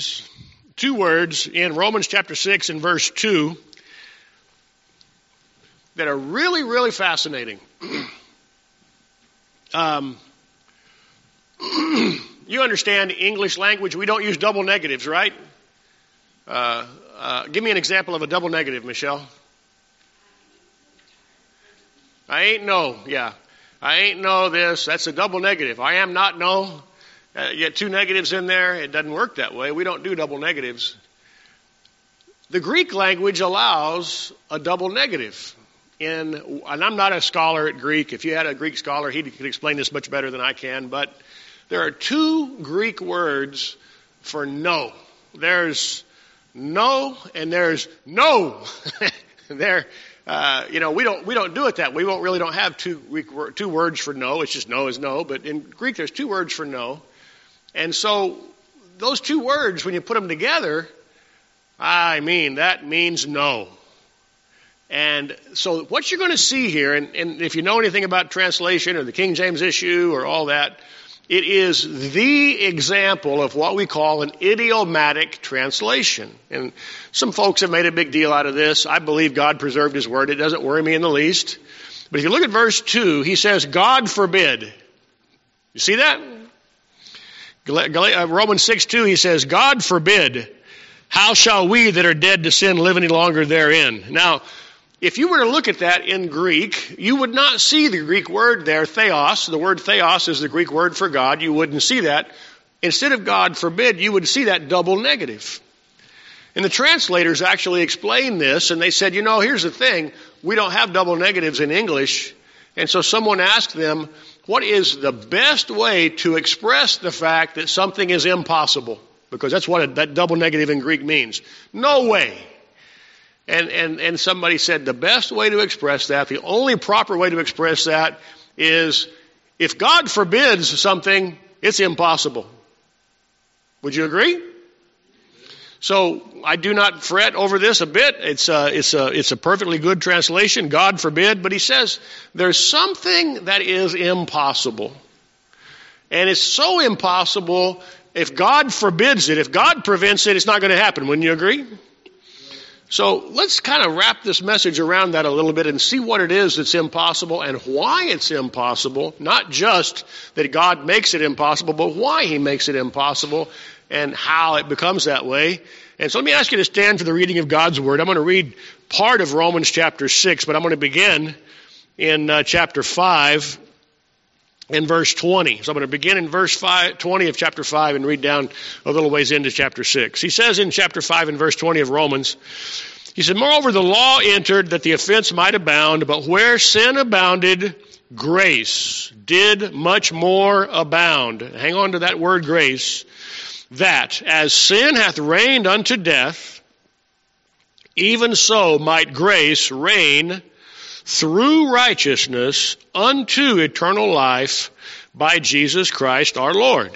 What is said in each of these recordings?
two words in Romans chapter 6 and verse 2 that are really, really fascinating. You understand English language. We don't use double negatives, right? Give me an example of a double negative, Michelle. I ain't no. Yeah. I ain't no this. That's a double negative. I am not no. You get two negatives in there. It doesn't work that way. We don't do double negatives. The Greek language allows a double negative. And I'm not a scholar at Greek. If you had a Greek scholar, he could explain this much better than I can. But there are two Greek words for no. There's no and there's no. We don't do it that way. We really don't have two words for no. It's just no is no. But in Greek, there's two words for no. And so those two words, when you put them together, that means no. And so what you're going to see here, and if you know anything about translation or the King James issue or all that, it is the example of what we call an idiomatic translation. And some folks have made a big deal out of this. I believe God preserved His Word. It doesn't worry me in the least. But if you look at verse 2, he says, God forbid. You see that? Romans 6:2, he says, God forbid. How shall we that are dead to sin live any longer therein? Now, if you were to look at that in Greek, you would not see the Greek word there, theos. The word theos is the Greek word for God. You wouldn't see that. Instead of God forbid, you would see that double negative. And the translators actually explained this, and they said, here's the thing. We don't have double negatives in English. And so someone asked them, what is the best way to express the fact that something is impossible? Because that's what that double negative in Greek means. No way. And somebody said the best way to express that, the only proper way to express that is if God forbids something, it's impossible. Would you agree? So I do not fret over this a bit. It's a perfectly good translation, God forbid. But he says there's something that is impossible. And it's so impossible, if God forbids it, if God prevents it, it's not going to happen. Wouldn't you agree? So let's kind of wrap this message around that a little bit and see what it is that's impossible and why it's impossible. Not just that God makes it impossible, but why He makes it impossible and how it becomes that way. And so let me ask you to stand for the reading of God's Word. I'm going to read part of Romans chapter 6, but I'm going to begin in chapter 5 and verse 20. So I'm going to begin in verse 20 of chapter 5 and read down a little ways into chapter 6. He says in chapter 5 and verse 20 of Romans, he said, moreover, the law entered that the offense might abound, but where sin abounded, grace did much more abound. Hang on to that word grace. That as sin hath reigned unto death, even so might grace reign through righteousness unto eternal life by Jesus Christ our Lord.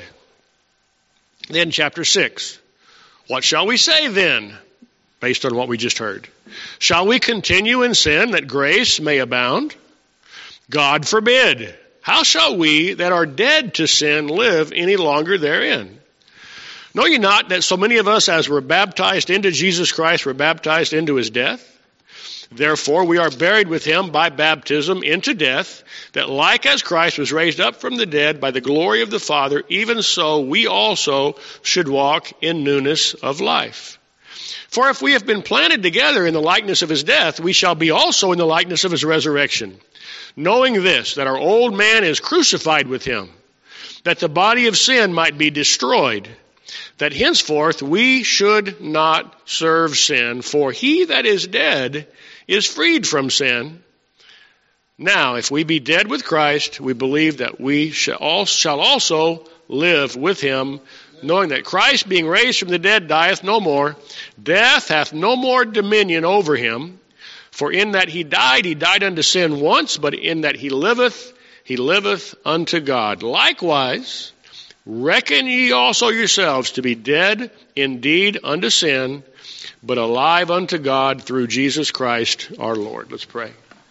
Then chapter 6. What shall we say then, based on what we just heard? Shall we continue in sin that grace may abound? God forbid. How shall we that are dead to sin live any longer therein? Know ye not that so many of us as were baptized into Jesus Christ were baptized into His death? Therefore we are buried with Him by baptism into death, that like as Christ was raised up from the dead by the glory of the Father, even so we also should walk in newness of life. For if we have been planted together in the likeness of His death, we shall be also in the likeness of His resurrection. Knowing this, that our old man is crucified with Him, that the body of sin might be destroyed, that henceforth we should not serve sin, for he that is dead is freed from sin. Now, if we be dead with Christ, we believe that we shall also live with Him, knowing that Christ, being raised from the dead, dieth no more. Death hath no more dominion over Him. For in that He died unto sin once, but in that He liveth unto God. Likewise, reckon ye also yourselves to be dead indeed unto sin, but alive unto God through Jesus Christ our Lord. Let's pray.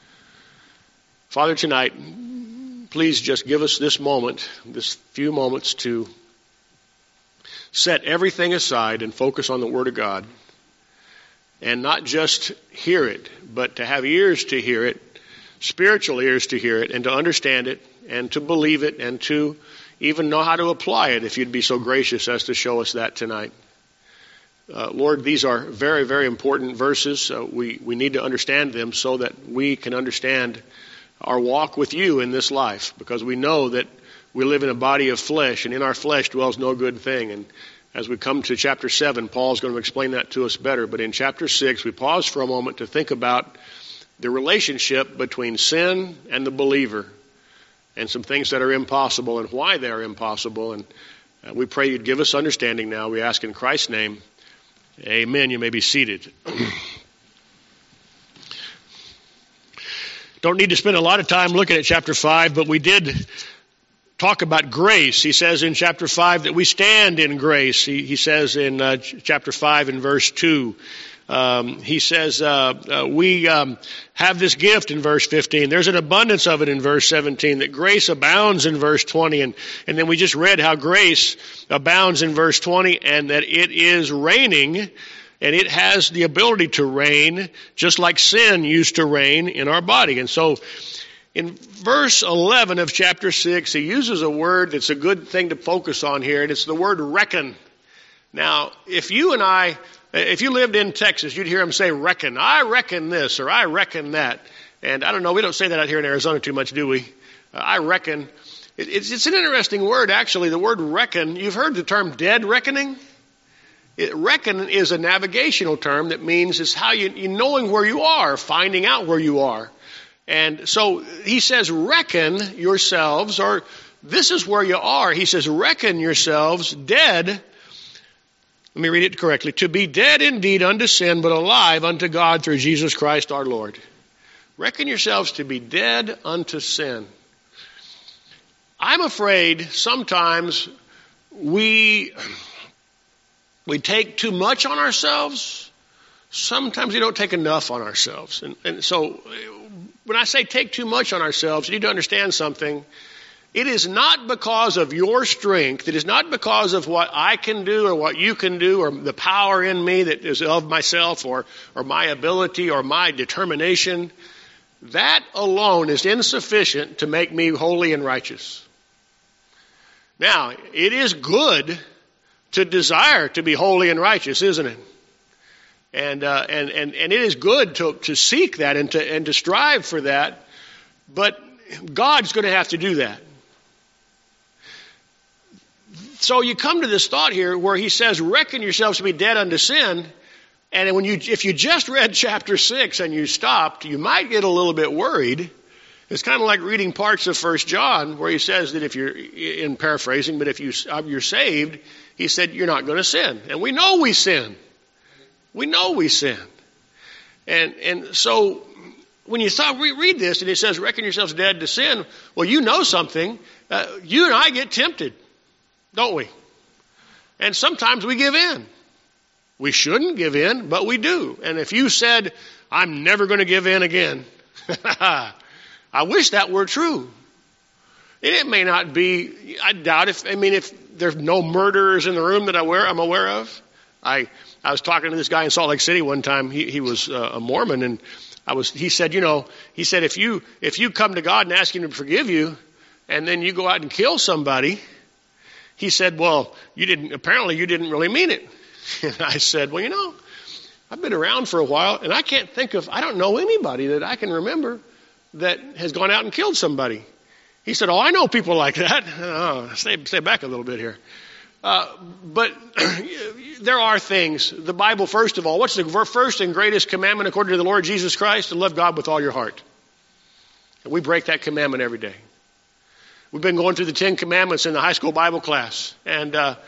Father, tonight, please just give us this moment, this few moments to set everything aside and focus on the Word of God, and not just hear it, but to have ears to hear it, spiritual ears to hear it, and to understand it, and to believe it, and to even know how to apply it, if you'd be so gracious as to show us that tonight. Lord, these are very, very important verses. We need to understand them so that we can understand our walk with you in this life, because we know that we live in a body of flesh, and in our flesh dwells no good thing. And as we come to chapter 7, Paul's going to explain that to us better. But in chapter 6, we pause for a moment to think about the relationship between sin and the believer, and some things that are impossible and why they are impossible. And we pray you'd give us understanding now. We ask in Christ's name. Amen. You may be seated. Don't need to spend a lot of time looking at chapter 5, but we did talk about grace. He says in chapter 5 that we stand in grace. He says in chapter 5 in verse 2, he says we have this gift in verse 15. There's an abundance of it in verse 17, that grace abounds in verse 20. And then we just read how grace abounds in verse 20, and that it is reigning, and it has the ability to reign just like sin used to reign in our body. And so in verse 11 of chapter 6, he uses a word that's a good thing to focus on here, and it's the word reckon. Now, if you lived in Texas, you'd hear him say reckon. I reckon this, or I reckon that. And I don't know, we don't say that out here in Arizona too much, do we? I reckon. It's an interesting word, actually, the word reckon. You've heard the term dead reckoning? Reckon is a navigational term that means it's how you knowing where you are, finding out where you are. And so he says, reckon yourselves, or this is where you are. He says, reckon yourselves dead. Let me read it correctly. To be dead indeed unto sin, but alive unto God through Jesus Christ our Lord. Reckon yourselves to be dead unto sin. I'm afraid sometimes we take too much on ourselves. Sometimes we don't take enough on ourselves. And so when I say take too much on ourselves, you need to understand something. It is not because of your strength. It is not because of what I can do or what you can do or the power in me that is of myself or my ability or my determination. That alone is insufficient to make me holy and righteous. Now, it is good to desire to be holy and righteous, isn't it? And it is good to seek that and to strive for that, but God's going to have to do that. So you come to this thought here where he says, reckon yourselves to be dead unto sin. And if you just read chapter 6 and you stopped, you might get a little bit worried. It's kind of like reading parts of 1 John where he says that if you're, in paraphrasing, but if you're saved, he said you're not going to sin. And we know we sin. We know we sin. And so when you read this and it says, reckon yourselves dead to sin, well, you know something. You and I get tempted, don't we? And sometimes we give in. We shouldn't give in, but we do. And if you said, I'm never going to give in again, I wish that were true. It may not be. I doubt if there's no murderers in the room that I'm aware of. I was talking to this guy in Salt Lake City one time. He was a Mormon, and he said, if you come to God and ask him to forgive you, and then you go out and kill somebody, he said, well, you didn't really mean it. And I said, well, I've been around for a while, and I don't know anybody that I can remember that has gone out and killed somebody. He said, I know people like that. Oh, stay back a little bit here. But there are things. The Bible, first of all, what's the first and greatest commandment according to the Lord Jesus Christ? To love God with all your heart. And we break that commandment every day. We've been going through the 10 Commandments in the high school Bible class. And,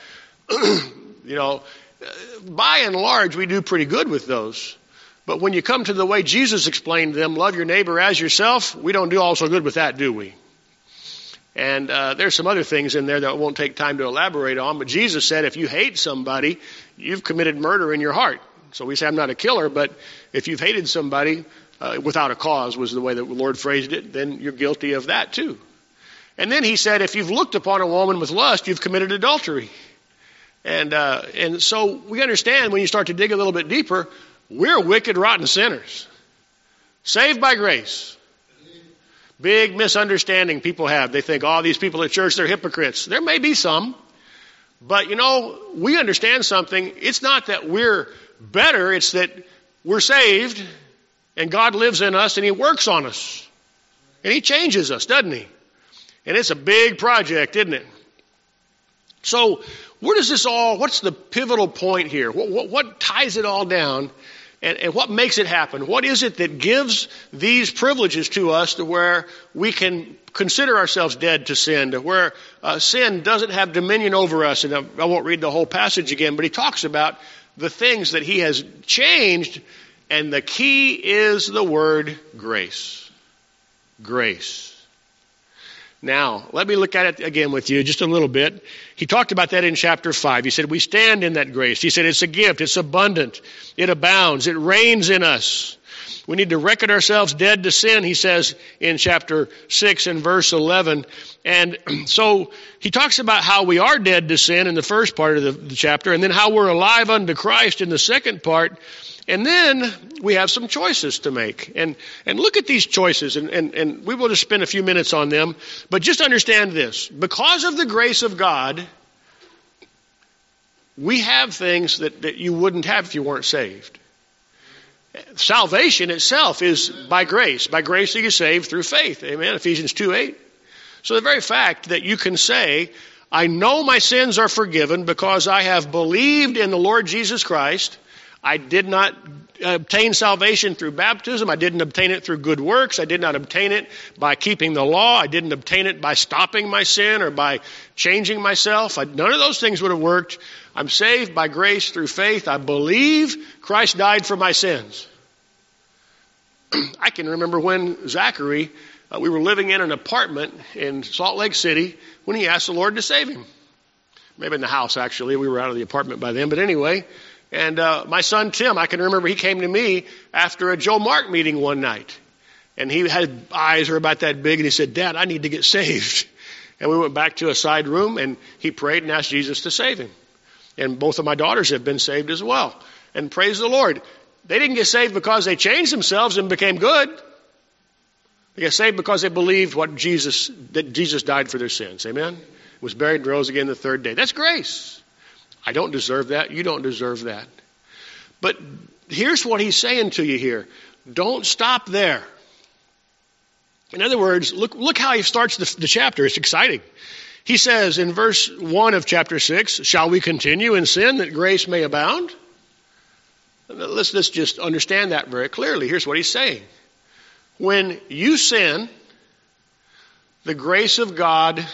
by and large, we do pretty good with those. But when you come to the way Jesus explained them, love your neighbor as yourself, we don't do all so good with that, do we? And there's some other things in there that I won't take time to elaborate on. But Jesus said if you hate somebody, you've committed murder in your heart. So we say I'm not a killer, but if you've hated somebody without a cause was the way that the Lord phrased it, then you're guilty of that too. And then he said if you've looked upon a woman with lust, you've committed adultery. And so we understand when you start to dig a little bit deeper, we're wicked, rotten sinners. Saved by grace. Big misunderstanding people have. They think, oh, these people at church, they're hypocrites. There may be some. But, we understand something. It's not that we're better. It's that we're saved and God lives in us and He works on us. And He changes us, doesn't He? And it's a big project, isn't it? So where does this all, what's the pivotal point here? What ties it all down? And what makes it happen? What is it that gives these privileges to us to where we can consider ourselves dead to sin, to where sin doesn't have dominion over us? And I won't read the whole passage again, but he talks about the things that he has changed, and the key is the word grace. Grace. Now, let me look at it again with you just a little bit. He talked about that in chapter 5. He said, we stand in that grace. He said, it's a gift. It's abundant. It abounds. It reigns in us. We need to reckon ourselves dead to sin, he says in chapter 6 and verse 11. And so he talks about how we are dead to sin in the first part of the chapter, and then how we're alive unto Christ in the second part. And then we have some choices to make. And look at these choices, and we will just spend a few minutes on them. But just understand this. Because of the grace of God, we have things that you wouldn't have if you weren't saved. Salvation itself is by grace. By grace are you saved through faith. Amen. Ephesians 2:8. So the very fact that you can say, I know my sins are forgiven because I have believed in the Lord Jesus Christ. I did not obtain salvation through baptism. I didn't obtain it through good works. I did not obtain it by keeping the law. I didn't obtain it by stopping my sin or by changing myself. None of those things would have worked. I'm saved by grace through faith. I believe Christ died for my sins. I can remember when Zachary, we were living in an apartment in Salt Lake City when he asked the Lord to save him. Maybe in the house, actually. We were out of the apartment by then. But anyway, and my son Tim, I can remember he came to me after a Joe Mark meeting one night. And he had eyes are about that big, and he said, Dad, I need to get saved. And we went back to a side room, and he prayed and asked Jesus to save him. And both of my daughters have been saved as well. And praise the Lord. They didn't get saved because they changed themselves and became good. They got saved because they believed that Jesus died for their sins. Amen? Was buried and rose again the third day. That's grace. I don't deserve that. You don't deserve that. But here's what he's saying to you here. Don't stop there. In other words, look how he starts the chapter. It's exciting. He says in verse 1 of chapter 6, shall we continue in sin that grace may abound? Let's just understand that very clearly. Here's what he's saying. When you sin, the grace of God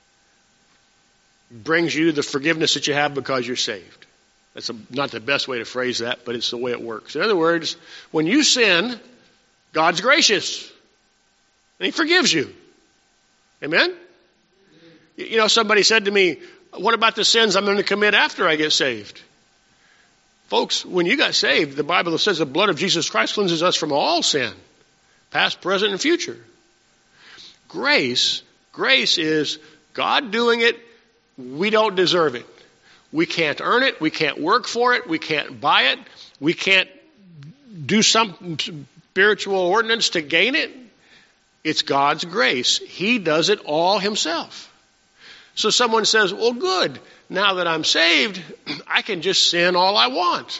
brings you the forgiveness that you have because you're saved. That's not the best way to phrase that, but it's the way it works. In other words, when you sin, God's gracious. And He forgives you. Amen? Somebody said to me, what about the sins I'm going to commit after I get saved? Folks, when you got saved, the Bible says the blood of Jesus Christ cleanses us from all sin, past, present, and future. Grace is God doing it. We don't deserve it. We can't earn it. We can't work for it. We can't buy it. We can't do some spiritual ordinance to gain it. It's God's grace. He does it all Himself. So someone says, well, good. Now that I'm saved, I can just sin all I want.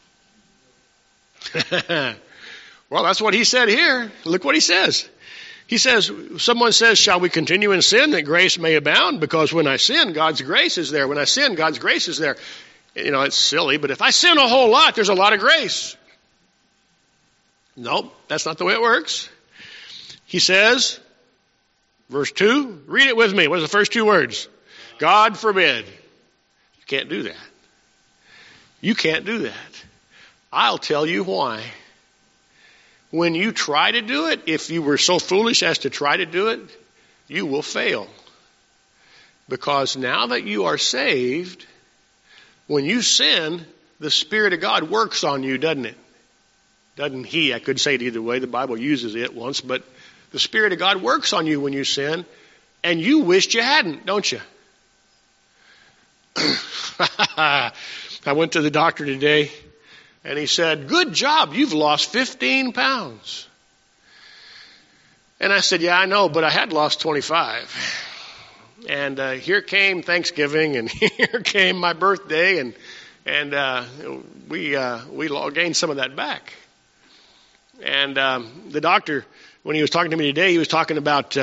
Well, that's what he said here. Look what he says. He says, someone says, shall we continue in sin that grace may abound? Because when I sin, God's grace is there. When I sin, God's grace is there. It's silly, but if I sin a whole lot, there's a lot of grace. Nope, that's not the way it works. He says, verse 2, read it with me. What are the first two words? God forbid. You can't do that. You can't do that. I'll tell you why. When you try to do it, if you were so foolish as to try to do it, you will fail. Because now that you are saved, when you sin, the Spirit of God works on you, doesn't it? Doesn't He? I could say it either way. The Bible uses it once, but the Spirit of God works on you when you sin, and you wished you hadn't, don't you? I went to the doctor today, and he said, "Good job, you've lost 15 pounds." And I said, "Yeah, I know, but I had lost 25. And here came Thanksgiving, and here came my birthday, and we gained some of that back." And the doctor, when he was talking to me today, he was talking about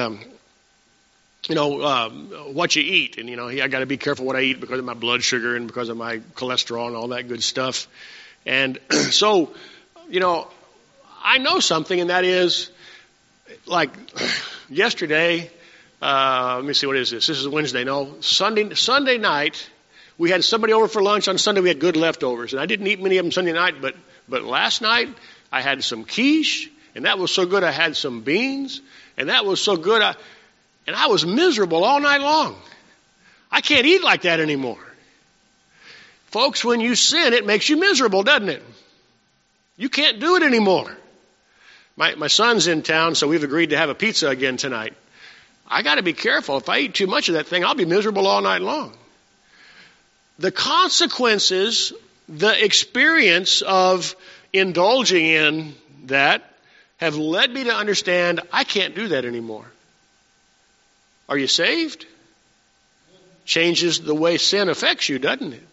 what you eat, and I got to be careful what I eat because of my blood sugar and because of my cholesterol and all that good stuff. And so, I know something, and that is, like yesterday. Let me see, what is this? This is Wednesday. No, Sunday night, we had somebody over for lunch. On Sunday, we had good leftovers, and I didn't eat many of them Sunday night, but last night I had some quiche, and that was so good. I had some beans, and that was so good. And I was miserable all night long. I can't eat like that anymore. Folks, when you sin, it makes you miserable, doesn't it? You can't do it anymore. My son's in town, so we've agreed to have a pizza again tonight. I got to be careful. If I eat too much of that thing, I'll be miserable all night long. The consequences, the experience of indulging in that have led me to understand I can't do that anymore. Are you saved? Changes the way sin affects you, doesn't it?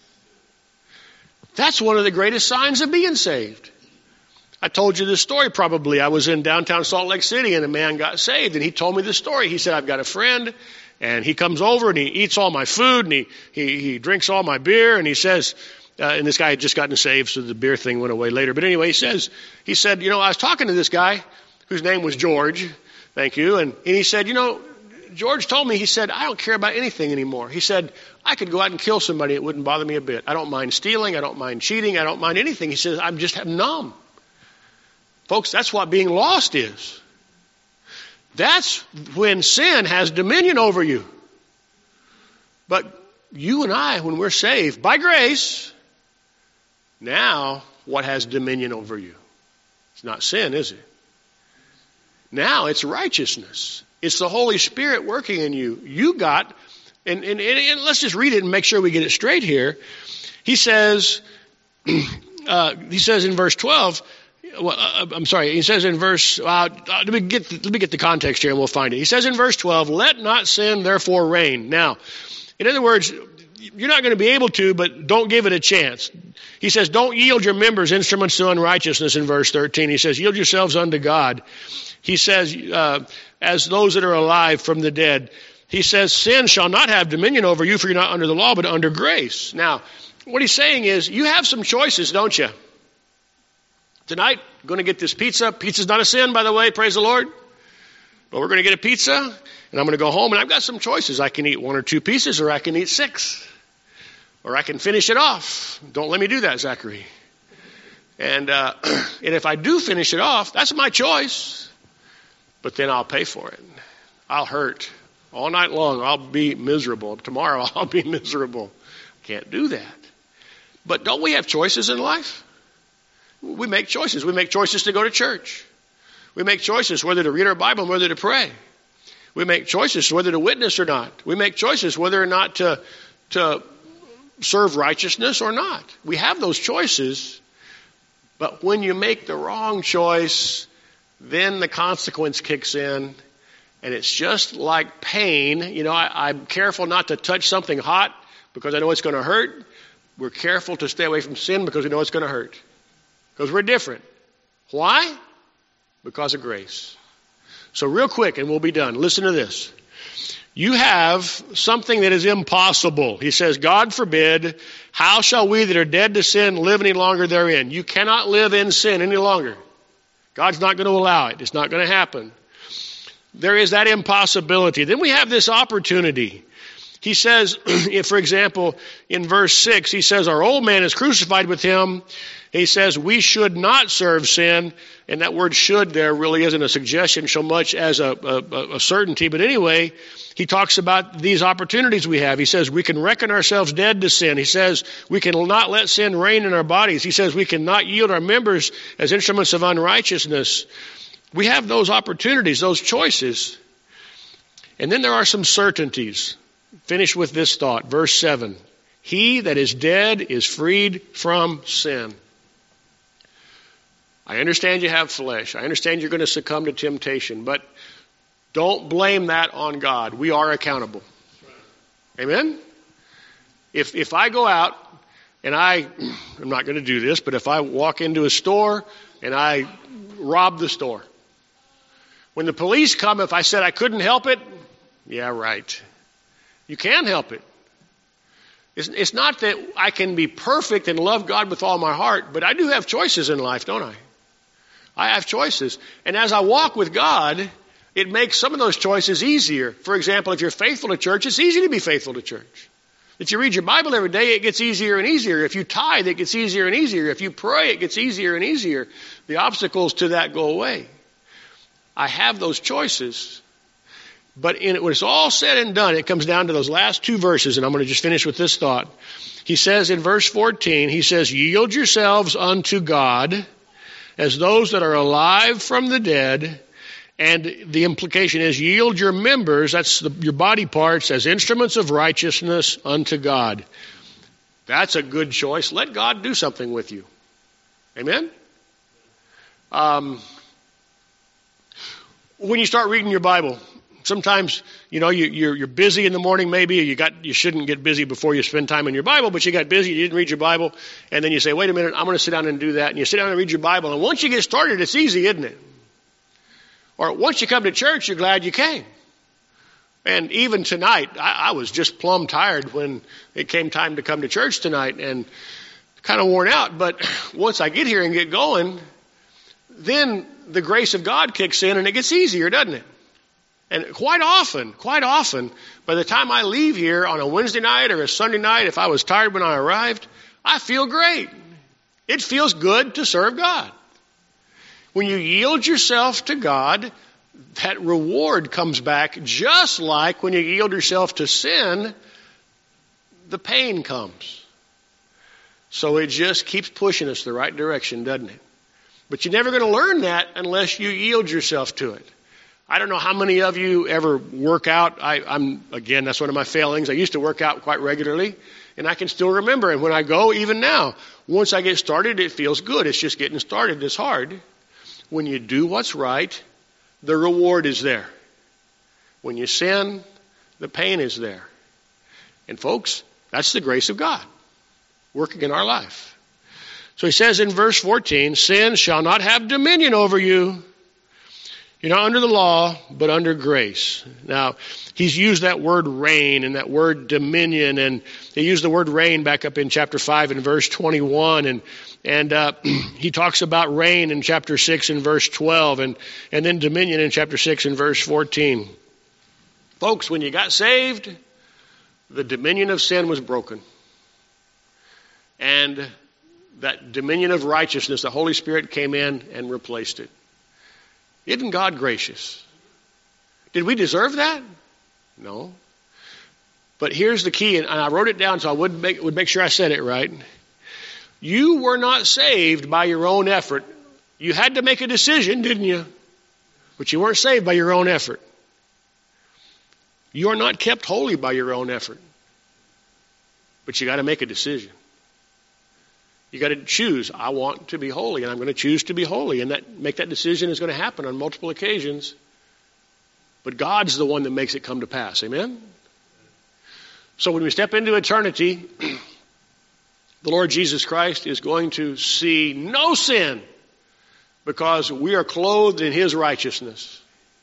That's one of the greatest signs of being saved. I told you this story probably. I was in downtown Salt Lake City, and a man got saved, and he told me this story. He said, "I've got a friend, and he comes over, and he eats all my food, and he drinks all my beer," and he says, and this guy had just gotten saved, so the beer thing went away later. But anyway, he said, I was talking to this guy whose name was George. Thank you. And he said, George told me, he said, "I don't care about anything anymore." He said, "I could go out and kill somebody. It wouldn't bother me a bit. I don't mind stealing. I don't mind cheating. I don't mind anything." He says, "I'm just numb." Folks, that's what being lost is. That's when sin has dominion over you. But you and I, when we're saved by grace, now what has dominion over you? It's not sin, is it? Now it's righteousness. It's the Holy Spirit working in you. You got, and let's just read it and make sure we get it straight here. He says in verse 12, he says in verse, let me get the context here and we'll find it. He says in verse 12, "Let not sin therefore reign." Now, in other words, you're not going to be able to, but don't give it a chance. He says, "Don't yield your members instruments to unrighteousness," in verse 13. He says, "Yield yourselves unto God." He says, "As those that are alive from the dead." He says, "Sin shall not have dominion over you, for you're not under the law, but under grace." Now, what he's saying is, you have some choices, don't you? Tonight, going to get this pizza. Pizza's not a sin, by the way, praise the Lord. But we're going to get a pizza, and I'm going to go home, and I've got some choices. I can eat 1 or 2 pieces, or I can eat 6. Or I can finish it off. Don't let me do that, Zachary. And if I do finish it off, that's my choice. But then I'll pay for it. I'll hurt. All night long, I'll be miserable. Tomorrow, I'll be miserable. Can't do that. But don't we have choices in life? We make choices. We make choices to go to church. We make choices whether to read our Bible and whether to pray. We make choices whether to witness or not. We make choices whether or not to serve righteousness or not. We have those choices. But when you make the wrong choice, then the consequence kicks in. And it's just like pain. I'm careful not to touch something hot because I know it's going to hurt. We're careful to stay away from sin because we know it's going to hurt. Because we're different. Why? Because of grace. So real quick, and we'll be done. Listen to this. You have something that is impossible. He says, "God forbid, how shall we that are dead to sin live any longer therein?" You cannot live in sin any longer. God's not going to allow it. It's not going to happen. There is that impossibility. Then we have this opportunity. He says, for example, in verse 6, he says, "Our old man is crucified with him." He says, "We should not serve sin." And that word "should" there really isn't a suggestion so much as a certainty. But anyway, he talks about these opportunities we have. He says we can reckon ourselves dead to sin. He says we can not let sin reign in our bodies. He says we cannot yield our members as instruments of unrighteousness. We have those opportunities, those choices. And then there are some certainties. finish with this thought. Verse 7. He that is dead is freed from sin. I understand you have flesh. I understand you're going to succumb to temptation, but don't blame that on God. We are accountable. Amen? If I go out and I'm not going to do this, but if I walk into a store and I rob the store, when the police come, if I said I couldn't help it, yeah, right. You can help it. It's not that I can be perfect and love God with all my heart, but I do have choices in life, don't I? I have choices. And as I walk with God, it makes some of those choices easier. For example, if you're faithful to church, it's easy to be faithful to church. If you read your Bible every day, it gets easier and easier. If you tithe, it gets easier and easier. If you pray, it gets easier and easier. The obstacles to that go away. I have those choices. But when it's all said and done, it comes down to those last two verses, and I'm going to just finish with this thought. He says in verse 14, he says, yield yourselves unto God as those that are alive from the dead. And the implication is yield your members, that's your body parts, as instruments of righteousness unto God. That's a good choice. Let God do something with you. Amen? When you start reading your Bible, sometimes, you're busy in the morning maybe. You shouldn't get busy before you spend time in your Bible, but you got busy, you didn't read your Bible, and then you say, wait a minute, I'm going to sit down and do that. And you sit down and read your Bible, and once you get started, it's easy, isn't it? Or once you come to church, you're glad you came. And even tonight, I was just plumb tired when it came time to come to church tonight and kind of worn out. But once I get here and get going, then the grace of God kicks in and it gets easier, doesn't it? And quite often, by the time I leave here on a Wednesday night or a Sunday night, if I was tired when I arrived, I feel great. It feels good to serve God. When you yield yourself to God, that reward comes back just like when you yield yourself to sin, the pain comes. So it just keeps pushing us the right direction, doesn't it? But you're never going to learn that unless you yield yourself to it. I don't know how many of you ever work out. Again, that's one of my failings. I used to work out quite regularly, and I can still remember. And when I go, even now, once I get started, it feels good. It's just getting started. It's hard. When you do what's right, the reward is there. When you sin, the pain is there. And folks, that's the grace of God working in our life. So he says in verse 14, sin shall not have dominion over you. You're not under the law, but under grace. Now, he's used that word reign and that word dominion, and he used the word reign back up in chapter 5 and verse 21, and he talks about reign in chapter 6 and verse 12, and then dominion in chapter 6 and verse 14. Folks, when you got saved, the dominion of sin was broken. And that dominion of righteousness, the Holy Spirit came in and replaced it. Isn't God gracious? Did we deserve that? No. But here's the key, and I wrote it down so I would make sure I said it right. You were not saved by your own effort. You had to make a decision, didn't you? But you weren't saved by your own effort. You are not kept holy by your own effort. But you got to make a decision. You got to choose, I want to be holy, and I'm going to choose to be holy. And make that decision is going to happen on multiple occasions. But God's the one that makes it come to pass. Amen? So when we step into eternity, the Lord Jesus Christ is going to see no sin because we are clothed in His righteousness.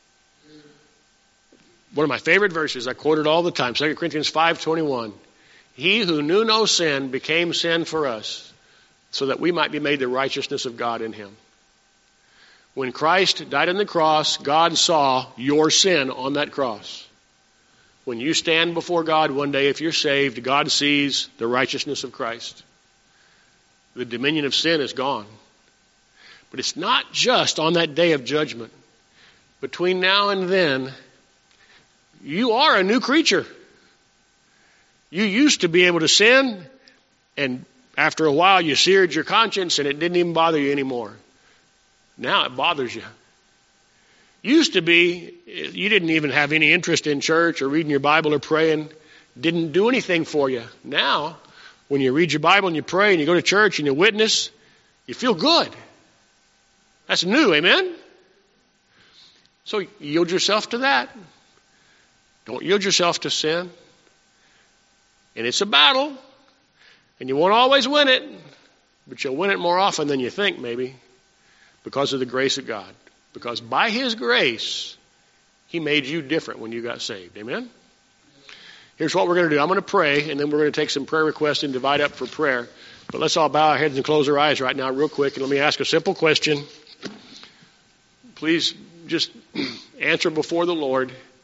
One of my favorite verses, I quote it all the time, 2 Corinthians 5:21. He who knew no sin became sin for us, so that we might be made the righteousness of God in Him. When Christ died on the cross, God saw your sin on that cross. When you stand before God one day, if you're saved, God sees the righteousness of Christ. The dominion of sin is gone. But it's not just on that day of judgment. Between now and then, you are a new creature. You used to be able to sin, and after a while you seared your conscience and it didn't even bother you anymore. Now it bothers you. Used to be, you didn't even have any interest in church or reading your Bible or praying. didn't do anything for you. Now, when you read your Bible and you pray and you go to church and you witness, you feel good. That's new, amen? So yield yourself to that. Don't yield yourself to sin. And it's a battle, and you won't always win it, but you'll win it more often than you think, maybe, because of the grace of God. Because by His grace, He made you different when you got saved. Amen? Here's what we're going to do. I'm going to pray, and then we're going to take some prayer requests and divide up for prayer. But let's all bow our heads and close our eyes right now real quick, and let me ask a simple question. Please just answer before the Lord.